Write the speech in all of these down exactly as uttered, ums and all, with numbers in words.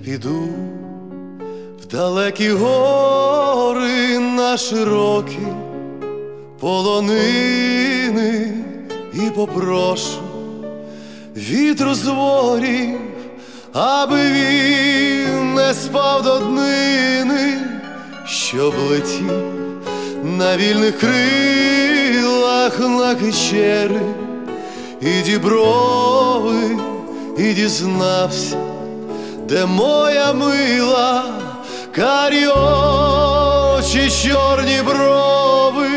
піду в далекі гори на широкі полонини і попрошу вітру з ворів, аби він не спав до днини, щоб летів на вільних крилах на Кичери і Діброви, і дізнався, де моя мила, карі очі, чорні брови.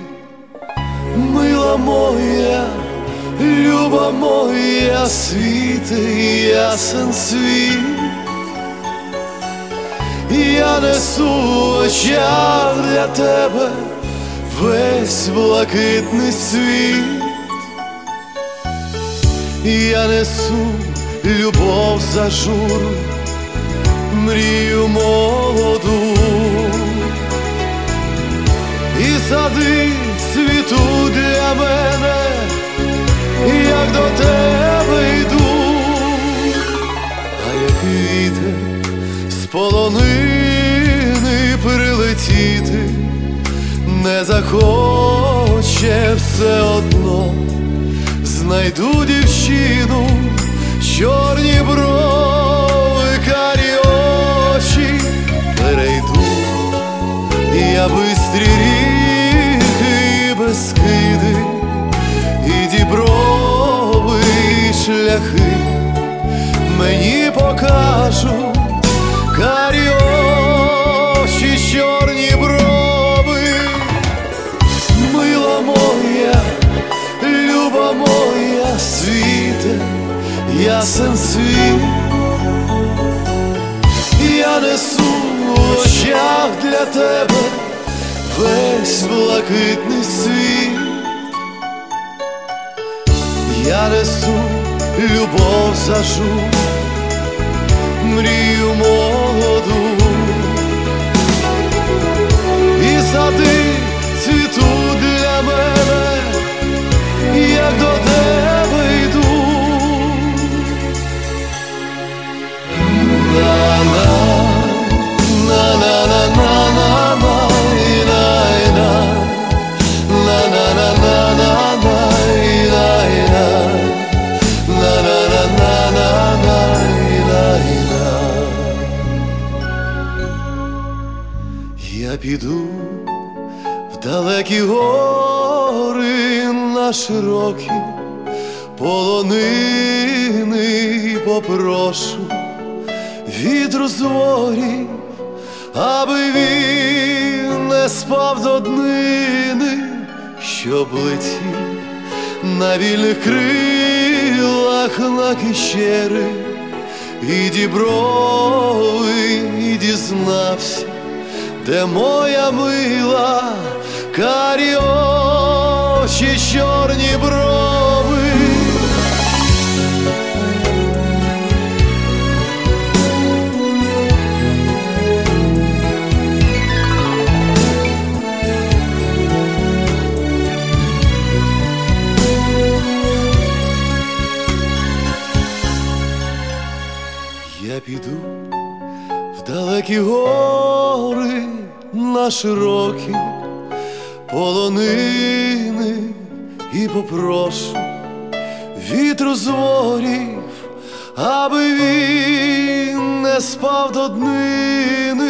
Мила моя, люба моя, світи, ясен світ, я несу в очах для тебе весь блакитний світ. Я несу любов зажуру, мрію молоду, і сади цвітуть для мене, як до тебе йду. А як вітер з полонини прилетіти не захоче, все одно знайду дівчину, чорні брови, карі очі, перейду я бистрі ріки, Бескиди і Діброви, і шляхи мені покажуть карі очі, чорні брови. Мила моя, люба моя, світе, ясен світ, я несу в очах для тебе весь блакитний світ. Я несу любов зажу, мрію молоду, і сади цвітуть для мене, як до тебе йду. Я піду в далекі гори на широкі полонини і попрошу вітру з ворів, аби він не спав до днини, щоб летів на вільних крилах на Кичери і Діброви, і дізнався, де моя мила, карі очі, чорні брови. Я піду в далекі гори на широкі полонини і попрошу вітру з ворів, аби він не спав до днини,